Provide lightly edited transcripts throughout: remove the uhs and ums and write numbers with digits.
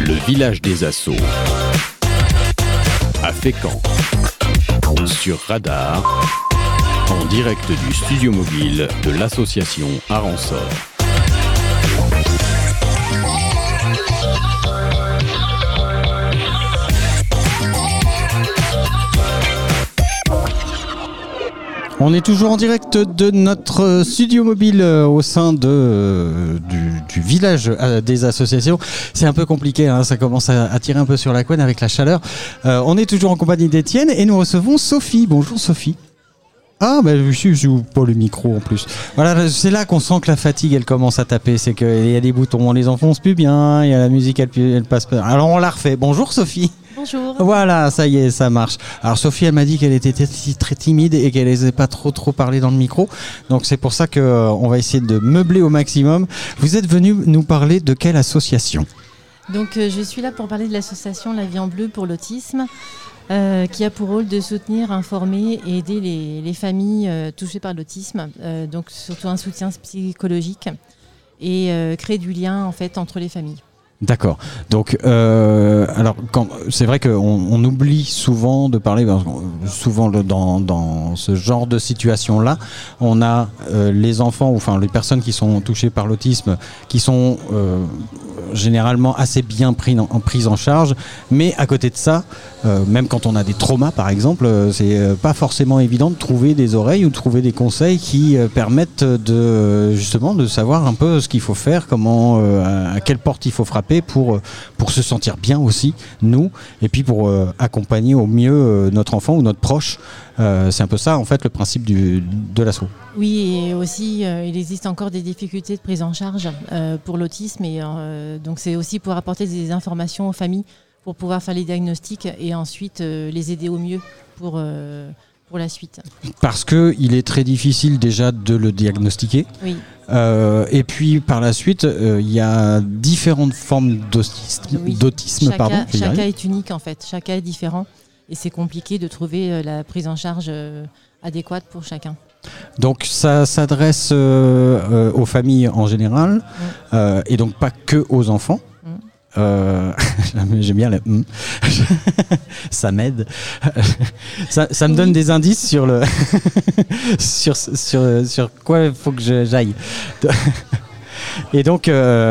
Le village des Assauts. À Fécamp. Sur Radar. En direct du studio mobile de l'association Aransor. On est toujours en direct de notre studio mobile au sein du village des associations. C'est un peu compliqué, hein, ça commence à tirer un peu sur la couenne avec la chaleur. On est toujours en compagnie d'Étienne et nous recevons Sophie. Bonjour Sophie. Ah, je joue pas le micro en plus. Voilà, c'est là qu'on sent que la fatigue elle commence à taper. C'est qu'il y a des boutons, on les enfonce plus bien, il y a la musique elle passe pas. Alors on la refait. Bonjour Sophie. Bonjour. Voilà, ça y est, ça marche. Alors Sophie, elle m'a dit qu'elle était très timide et qu'elle n'osait pas trop parler dans le micro. Donc c'est pour ça qu'on va essayer de meubler au maximum. Vous êtes venu nous parler de quelle association ? Donc je suis là pour parler de l'association La Vie en Bleu pour l'autisme, qui a pour rôle de soutenir, informer et aider les familles touchées par l'autisme, donc surtout un soutien psychologique et créer du lien en fait entre les familles. D'accord. Donc, alors, c'est vrai qu'on oublie souvent de parler, souvent dans ce genre de situation-là, on a les enfants, enfin les personnes qui sont touchées par l'autisme, qui sont généralement assez bien prises en charge, mais à côté de ça, même quand on a des traumas par exemple, c'est pas forcément évident de trouver des oreilles ou de trouver des conseils qui permettent justement de savoir un peu ce qu'il faut faire, comment, à quelle porte il faut frapper pour se sentir bien aussi, nous, et puis pour accompagner au mieux notre enfant ou notre proche. C'est un peu ça en fait le principe de l'asso. Oui, et aussi il existe encore des difficultés de prise en charge pour l'autisme, et donc c'est aussi pour apporter des informations aux familles pour pouvoir faire les diagnostics et ensuite les aider au mieux pour la suite. Parce qu'il est très difficile déjà de le diagnostiquer. Oui. Et puis par la suite, il y a différentes formes d'autisme. Chaque cas est unique en fait, chaque cas est différent et c'est compliqué de trouver la prise en charge adéquate pour chacun. Donc ça s'adresse aux familles en général, et donc pas que aux enfants. J'aime bien ça m'aide. Ça me donne des indices sur le sur quoi il faut que j'aille. Et donc,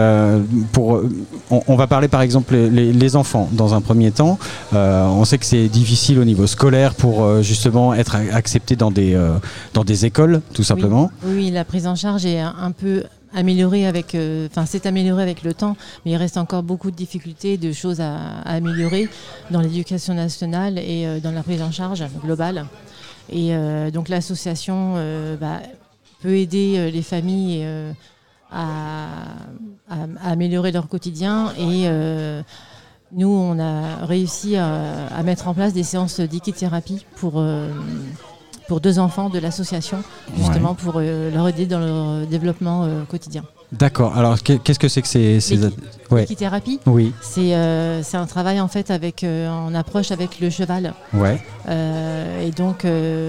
on va parler par exemple les enfants dans un premier temps. On sait que c'est difficile au niveau scolaire pour justement être accepté dans des écoles, tout simplement. Oui, la prise en charge est un peu améliorée s'est améliorée avec le temps, mais il reste encore beaucoup de difficultés, de choses à améliorer dans l'éducation nationale et dans la prise en charge globale. Et donc l'association peut aider les familles à améliorer leur quotidien et nous on a réussi à mettre en place des séances d'équithérapie pour 2 enfants de l'association, justement pour leur aider dans leur développement quotidien. D'accord. Alors qu'est-ce que c'est que ces l'équithérapie ? Oui. C'est un travail en fait en approche avec le cheval. Ouais. Et donc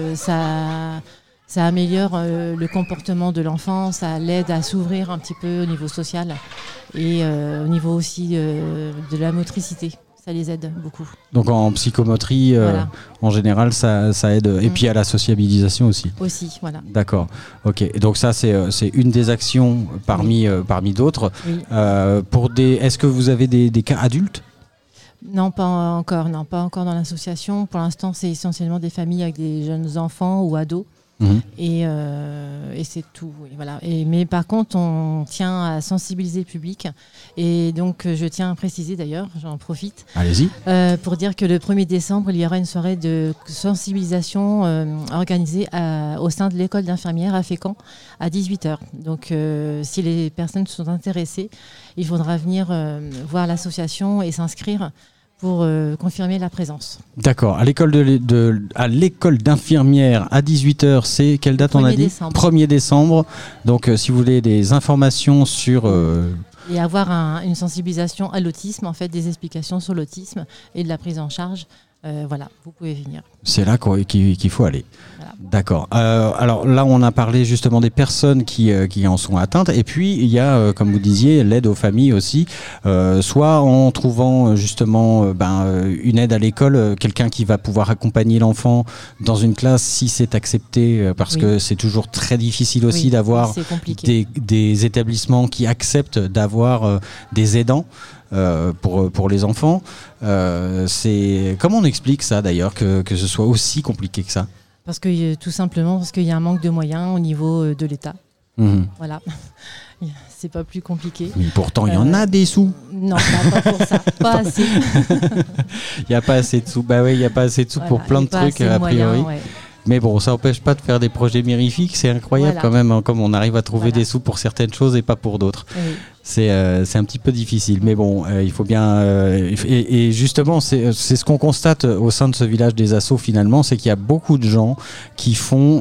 ça améliore le comportement de l'enfant, ça l'aide à s'ouvrir un petit peu au niveau social et au niveau aussi de la motricité. Ça les aide beaucoup. Donc en psychomoterie, voilà. En général, ça aide. Et puis à la sociabilisation aussi. Aussi, voilà. D'accord. Ok. Et donc ça, c'est une des actions parmi d'autres. Oui. Est-ce que vous avez des cas adultes ? Non, pas encore dans l'association. Pour l'instant, c'est essentiellement des familles avec des jeunes enfants ou ados. Mmh. Et c'est tout. Voilà. Mais par contre, on tient à sensibiliser le public. Et donc, je tiens à préciser d'ailleurs, j'en profite. Allez-y. Pour dire que le 1er décembre, il y aura une soirée de sensibilisation organisée au sein de l'école d'infirmières à Fécamp à 18h. Donc, si les personnes sont intéressées, il faudra venir voir l'association et s'inscrire pour confirmer la présence. D'accord. À l'école d'infirmière à 18h, c'est quelle date on a dit ? Décembre. 1er décembre. Donc si vous voulez des informations sur... Et avoir une sensibilisation à l'autisme, en fait, des explications sur l'autisme et de la prise en charge, voilà, vous pouvez venir. C'est là qu'il faut aller. Voilà. D'accord. Alors là, on a parlé justement des personnes qui en sont atteintes. Et puis, il y a, comme vous disiez, l'aide aux familles aussi. Soit en trouvant justement une aide à l'école, quelqu'un qui va pouvoir accompagner l'enfant dans une classe si c'est accepté, parce que c'est toujours très difficile aussi d'avoir des établissements qui acceptent d'avoir des aidants. Pour les enfants. Comment on explique ça d'ailleurs, que ce soit aussi compliqué que ça? Tout simplement parce qu'il y a un manque de moyens au niveau de l'État. Voilà. C'est pas plus compliqué. Mais pourtant, il y en a des sous. Non, pas pour ça. Pas assez. Il n'y a pas assez de sous. Bah oui, il n'y a pas assez de sous pour plein de trucs, a priori. Moyens, Mais bon, ça n'empêche pas de faire des projets mérifiques. C'est incroyable quand même, hein, comme on arrive à trouver des sous pour certaines choses et pas pour d'autres. Oui. C'est un petit peu difficile. Mais bon, il faut bien... et justement, c'est ce qu'on constate au sein de ce village des Assauts finalement, c'est qu'il y a beaucoup de gens qui font...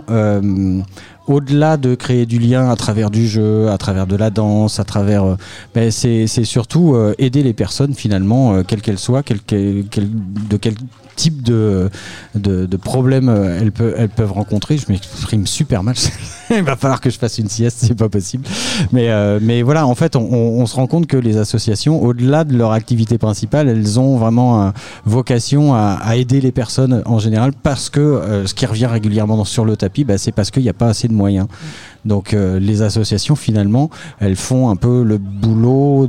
au-delà de créer du lien à travers du jeu, à travers de la danse, à travers... c'est surtout aider les personnes finalement, quelles qu'elles soient, de quel type de problèmes elles peuvent rencontrer. Je m'exprime super mal. Il va falloir que je fasse une sieste, c'est pas possible. Mais voilà, en fait, on se rend compte que les associations, au-delà de leur activité principale, elles ont vraiment vocation à aider les personnes en général, parce que ce qui revient régulièrement sur le tapis, c'est parce qu'il n'y a pas assez de moyens. Donc les associations finalement, elles font un peu le boulot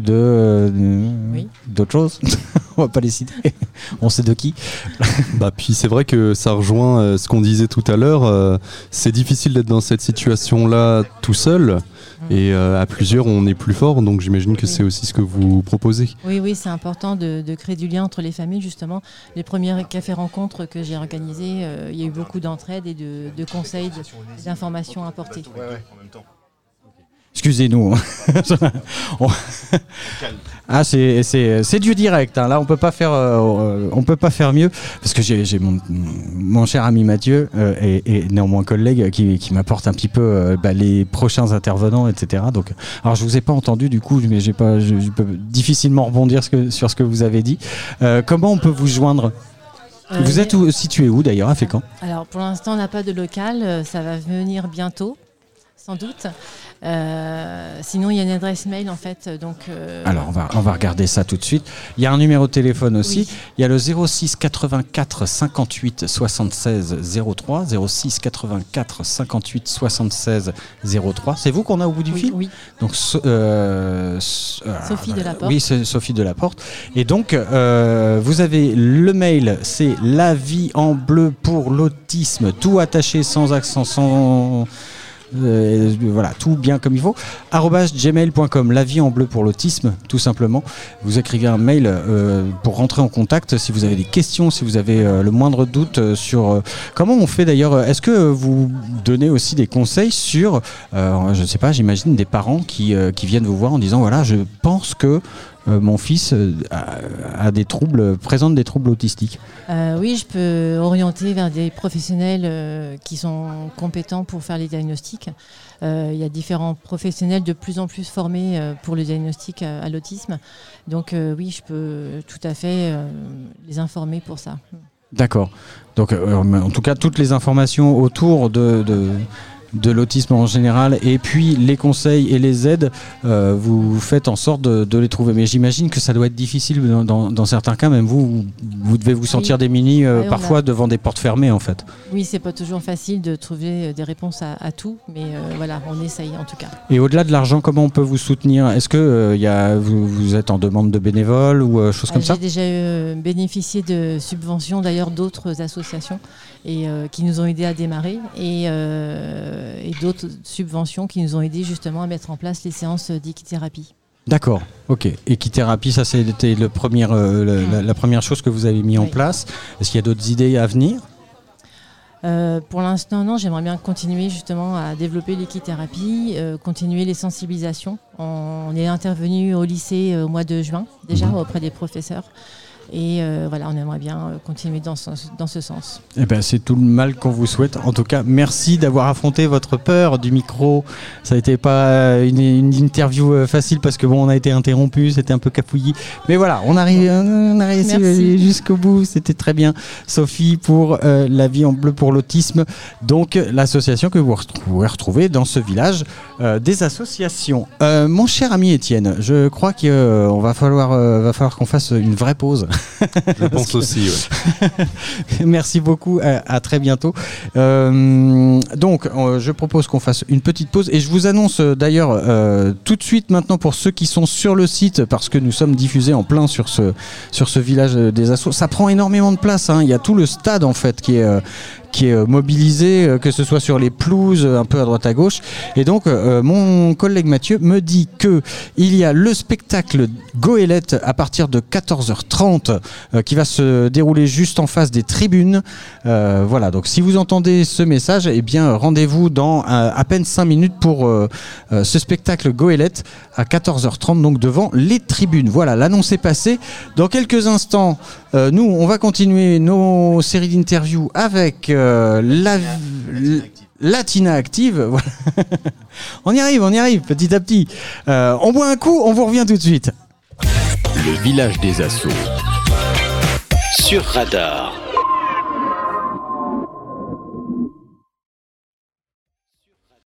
d'autres choses. On va pas les citer. On sait de qui. Puis c'est vrai que ça rejoint ce qu'on disait tout à l'heure. C'est difficile d'être dans cette situation-là tout seul. Et à plusieurs, on est plus fort. Donc j'imagine que c'est aussi ce que vous proposez. Oui, c'est important de créer du lien entre les familles, justement. Les premiers cafés-rencontres que j'ai organisés, il y a eu beaucoup d'entraide et de conseils, d'informations apportées. En même temps. Excusez-nous. Ah, c'est du direct. Hein. Là, on peut pas faire mieux, parce que j'ai mon cher ami Mathieu et néanmoins collègue qui m'apporte un petit peu les prochains intervenants, etc. Donc, alors je vous ai pas entendu du coup, mais je peux difficilement rebondir sur ce que vous avez dit. Comment on peut vous joindre? Vous êtes situé où d'ailleurs, à Fécamp? Alors pour l'instant, on n'a pas de local. Ça va venir bientôt, sans doute. Sinon, il y a une adresse mail en fait. Donc, alors, on va regarder ça tout de suite. Il y a un numéro de téléphone aussi. Oui. Il y a le 06 84 58 76 03. 06 84 58 76 03. C'est vous qu'on a au bout du fil? Oui. Donc, Sophie Delaporte. Oui, c'est Sophie Delaporte. Et donc, vous avez le mail, c'est La Vie en Bleu pour l'autisme, tout attaché, sans accent, sans... voilà, tout bien comme il faut, @gmail.com, La Vie en Bleu pour l'autisme, tout simplement. Vous écrivez un mail pour rentrer en contact si vous avez des questions, si vous avez le moindre doute sur comment on fait d'ailleurs. Est-ce que vous donnez aussi des conseils sur je ne sais pas, j'imagine des parents qui viennent vous voir en disant voilà, je pense que mon fils présente des troubles autistiques. Oui, je peux orienter vers des professionnels qui sont compétents pour faire les diagnostics. Il y a différents professionnels de plus en plus formés pour le diagnostic à l'autisme. Donc oui, je peux tout à fait les informer pour ça. D'accord. Donc en tout cas, toutes les informations autour de l'autisme en général, et puis les conseils et les aides, vous faites en sorte de les trouver. Mais j'imagine que ça doit être difficile dans certains cas, même vous devez vous sentir démunis parfois devant des portes fermées en fait. Oui, c'est pas toujours facile de trouver des réponses à tout, mais voilà, on essaye en tout cas. Et au-delà de l'argent, comment on peut vous soutenir? Est-ce que vous êtes en demande de bénévoles ou choses comme ça? J'ai déjà bénéficié de subventions d'ailleurs d'autres associations et qui nous ont aidés à démarrer, et d'autres subventions qui nous ont aidés justement à mettre en place les séances d'équithérapie. D'accord, ok. Équithérapie, ça c'était la première chose que vous avez mis en place. Est-ce qu'il y a d'autres idées à venir? Pour l'instant, non. J'aimerais bien continuer justement à développer l'équithérapie, continuer les sensibilisations. On est intervenu au lycée au mois de juin déjà auprès des professeurs. Et voilà, on aimerait bien continuer dans ce sens. Eh ben, c'est tout le mal qu'on vous souhaite. En tout cas, merci d'avoir affronté votre peur du micro. Ça n'a été pas une interview facile parce que on a été interrompu, c'était un peu cafouillis. Mais voilà, on a réussi à aller jusqu'au bout. C'était très bien. Sophie pour La Vie en Bleu pour l'autisme. Donc, l'association que vous pouvez retrouver dans ce village des associations. Mon cher ami Étienne, je crois qu'il va falloir qu'on fasse une vraie pause. Je pense aussi, ouais. Merci beaucoup, à très bientôt. Donc, je propose qu'on fasse une petite pause et je vous annonce d'ailleurs tout de suite maintenant pour ceux qui sont sur le site, parce que nous sommes diffusés en plein sur ce village des assos. Ça prend énormément de place, hein. Il y a tout le stade en fait qui est mobilisé, que ce soit sur les pelouses, un peu à droite à gauche. Et donc, mon collègue Mathieu me dit qu'il y a le spectacle Goélette à partir de 14h30 qui va se dérouler juste en face des tribunes. Voilà, donc si vous entendez ce message, eh bien, rendez-vous dans à peine 5 minutes pour ce spectacle Goélette à 14h30, donc devant les tribunes. Voilà, l'annonce est passée. Dans quelques instants, nous, on va continuer nos séries d'interviews avec Latina Active. Voilà. On y arrive petit à petit. On boit un coup, on vous revient tout de suite. Le village des assos sur Radar.